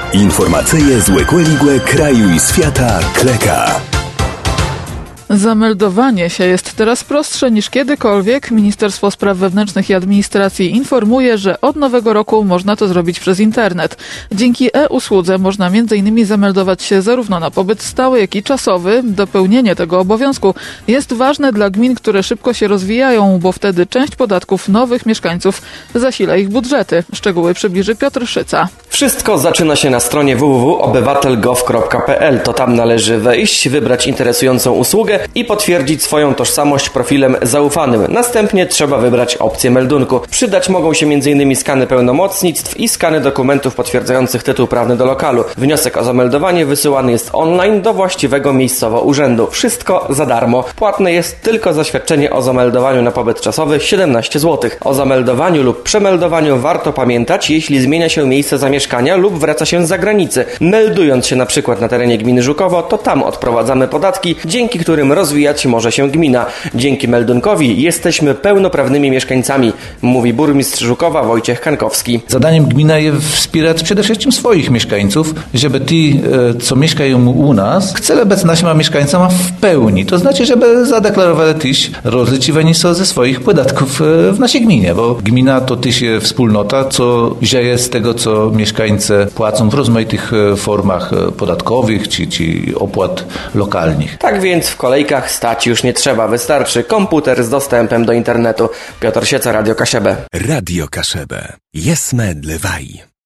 Informacyje z Łekłe kraju i świata Kleka. Zameldowanie się jest teraz prostsze niż kiedykolwiek. Ministerstwo Spraw Wewnętrznych i Administracji informuje, że od nowego roku można to zrobić przez internet. Dzięki e-usłudze można m.in. zameldować się zarówno na pobyt stały, jak i czasowy. Dopełnienie tego obowiązku jest ważne dla gmin, które szybko się rozwijają, bo wtedy część podatków nowych mieszkańców zasila ich budżety. Szczegóły przybliży Piotr Szyca. Wszystko zaczyna się na stronie www.obywatel.gov.pl. To tam należy wejść, wybrać interesującą usługę i potwierdzić swoją tożsamość profilem zaufanym. Następnie trzeba wybrać opcję meldunku. Przydać mogą się m.in. skany pełnomocnictw i skany dokumentów potwierdzających tytuł prawny do lokalu. Wniosek o zameldowanie wysyłany jest online do właściwego miejscowo urzędu. Wszystko za darmo. Płatne jest tylko zaświadczenie o zameldowaniu na pobyt czasowy 17 zł. O zameldowaniu lub przemeldowaniu warto pamiętać, jeśli zmienia się miejsce zamieszkania lub wraca się z zagranicy. Meldując się na przykład na terenie gminy Żukowo, to tam odprowadzamy podatki, dzięki którym rozwijać może się gmina. Dzięki meldunkowi jesteśmy pełnoprawnymi mieszkańcami, mówi burmistrz Żukowa Wojciech Kankowski. Zadaniem gminy jest wspierać przede wszystkim swoich mieszkańców, żeby ci, co mieszkają u nas, chceli być naszymi mieszkańcami w pełni. To znaczy, żeby zadeklarowali też rozliczywani są ze swoich podatków w naszej gminie, bo gmina to też wspólnota, co dzieje z tego, co mieszkańcy płacą w rozmaitych formach podatkowych czy opłat lokalnych. Tak więc w kolejkach stać już nie trzeba, wystarczy komputer z dostępem do internetu. Piotr Sieca, Radio Kaszebę. Radio Kaszebę. Jesme dlewaj.